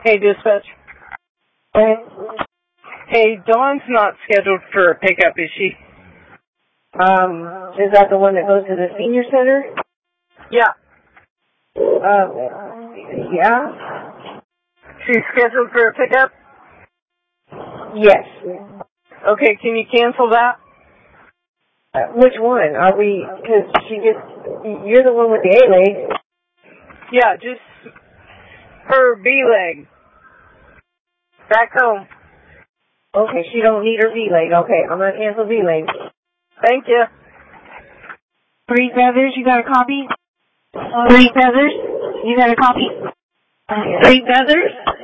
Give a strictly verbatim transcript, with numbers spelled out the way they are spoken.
Hey, dispatch. Hey. Hey, Dawn's not scheduled for a pickup, is she? Um, is that the one that goes to the senior center? Yeah. Um, yeah? She's scheduled for a pickup? Yes. Okay, can you cancel that? Uh, which one? Are we, because she gets, you're the one with the A-leg. Yeah, just her B-leg. Back home. Okay, she don't need her V-leg. Okay, I'm going to cancel V-leg. Thank you. Three feathers, you got a copy? Three feathers, you got a copy? Three feathers?